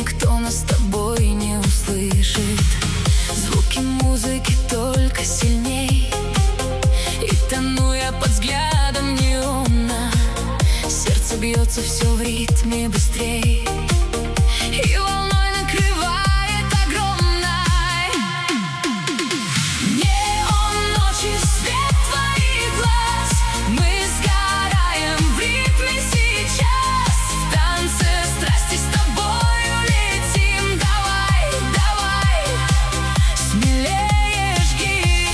никто нас с тобой не услышит. Звуки музыки только сильней, и тону я под взглядом неона. Сердце бьется все в ритме быстрей, и волной накрывает огромной. Неон ночи, свет твоих глаз, мы сгораем в ритме сейчас. В танце страсти с тобою летим. Давай, давай, смелее жги.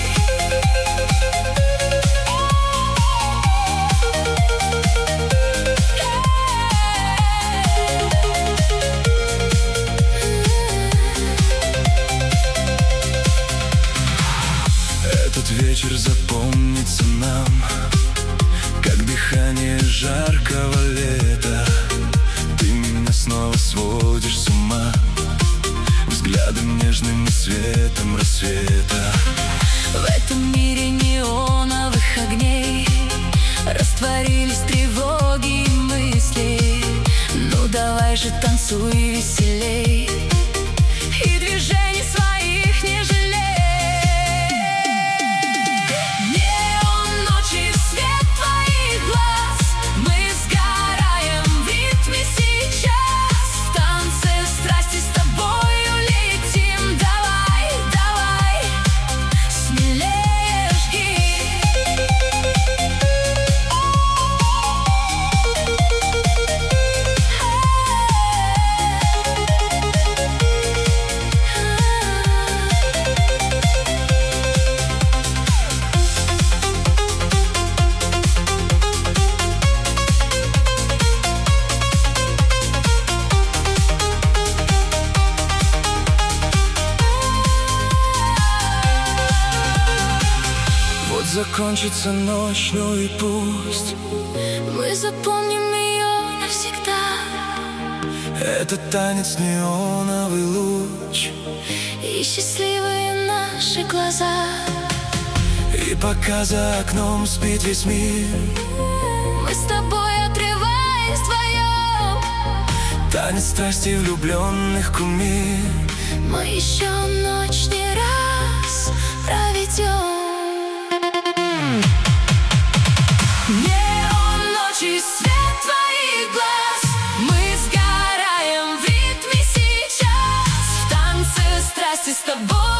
Этот вечер запомнится нам, как дыхание жаркого лета. Ты меня снова сводишь с ума взглядом нежным и светом рассвета. В этом мире неоновых огней растворились тревоги и мысли. Ну давай же танцуй веселей, и движений своих не жалей. Неон ночи, свет твоих глаз, мы сгораем в ритме сейчас. В танце страсти с тобою летим. Давай, давай, смелее жги. Вот закончится ночь, ну и пусть. Мы запомним ее навсегда. Это танец неоновый луч, И счастливые наши глаза. и пока за окном спит весь мир, Мы с тобой, отрываясь вдвоем, танец страсти влюбленных кумир. мы еще ночь не раз проведем. Неон ночи, свет твоих глаз, мы сгораем в ритме сейчас. В танце страсти с тобой